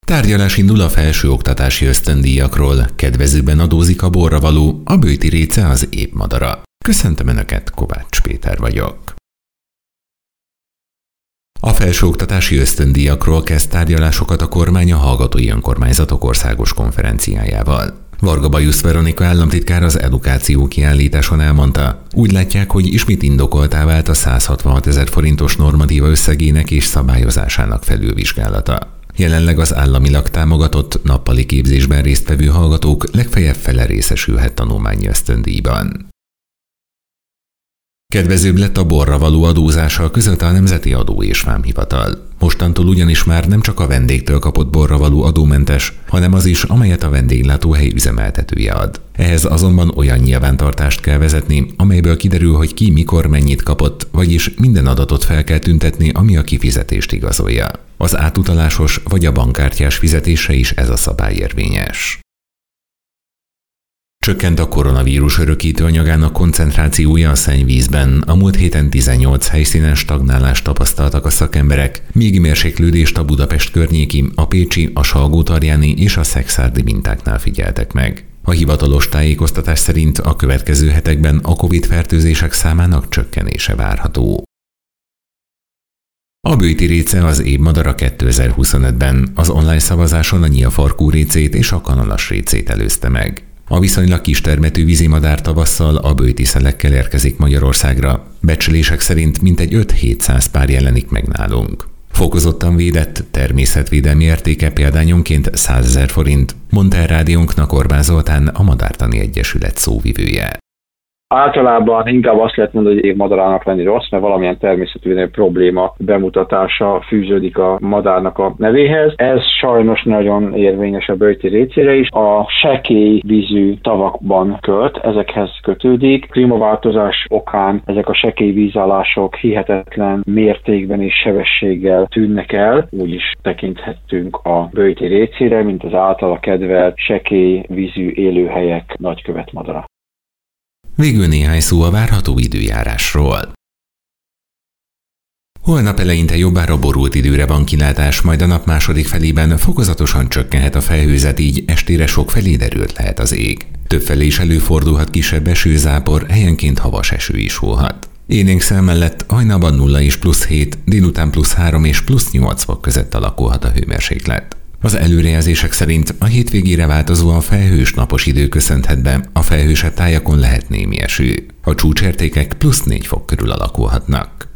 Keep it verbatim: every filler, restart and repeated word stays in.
Tárgyalás indul a felsőoktatási ösztöndíjakról, kedvezőben adózik a borra való, a böjti réce az épp madara. Köszöntöm Önöket, Kovács Péter vagyok. A felsőoktatási ösztöndíjakról kezd tárgyalásokat a kormány a Hallgatói Önkormányzatok Országos Konferenciájával. Varga Bajusz Veronika államtitkár az edukáció kiállításon elmondta, úgy látják, hogy ismét indokoltá vált a száz hatvanhat ezer forintos normatíva összegének és szabályozásának felülvizsgálata. Jelenleg az államilag támogatott nappali képzésben résztvevő hallgatók legfeljebb fele részesülhet tanulmányi ösztöndíjban. Kedvezőbb lett a borra való adózása, közölte a Nemzeti Adó és Vámhivatal. Mostantól ugyanis már nem csak a vendégtől kapott borra való adómentes, hanem az is, amelyet a vendéglátóhely üzemeltetője ad. Ehhez azonban olyan nyilvántartást kell vezetni, amelyből kiderül, hogy ki mikor mennyit kapott, vagyis minden adatot fel kell tüntetni, ami a kifizetést igazolja. Az átutalásos vagy a bankkártyás fizetésre is ez a szabály érvényes. Csökkent a koronavírus örökítő anyagának koncentrációja a szennyvízben. A múlt héten tizennyolc helyszínen stagnálást tapasztaltak a szakemberek, míg mérséklődést a Budapest környéki, a pécsi, a salgótarjáni és a szekszárdi mintáknál figyeltek meg. A hivatalos tájékoztatás szerint a következő hetekben a Covid-fertőzések számának csökkenése várható. A böjti réce az év madara kétezer-huszonötben. Az online szavazáson a nyílfarkú récét és a kanalas récét előzte meg. A viszonylag kistermetű vízimadár tavasszal a böjti szelekkel érkezik Magyarországra. Becslések szerint mintegy öt-hétszáz pár jelenik meg nálunk. Fokozottan védett, természetvédelmi értéke példányonként százezer forint, mondta el rádiónknak Orbán Zoltán, a Madártani Egyesület szóvivője. Általában inkább azt lehet mondani, hogy évmadarának lenni rossz, mert valamilyen természetvédelmi probléma bemutatása fűződik a madárnak a nevéhez. Ez sajnos nagyon érvényes a böjti récére is. A sekély vízű tavakban költ, ezekhez kötődik. Klímaváltozás okán ezek a sekély vízállások hihetetlen mértékben és sebességgel tűnnek el. Úgy is tekinthetünk a böjti récére, mint az általa kedvelt sekély vízű élőhelyek nagykövetmadara. Végül néhány szó a várható időjárásról. Holnap eleinte jobbára borult időre van kilátás, majd a nap második felében fokozatosan csökkenhet a felhőzet, így estére sokfelé derült lehet az ég. Többfelé is előfordulhat kisebb esőzápor, helyenként havas eső is volhat. Élénkszel mellett hajnalban nulla és plusz hét, délután plusz három és plusz nyolc fok között alakulhat a hőmérséklet. Az előrejelzések szerint a hétvégére változóan felhős napos idő köszönhet be, a felhősebb tájakon lehet némi eső. A csúcsértékek plusz négy fok körül alakulhatnak.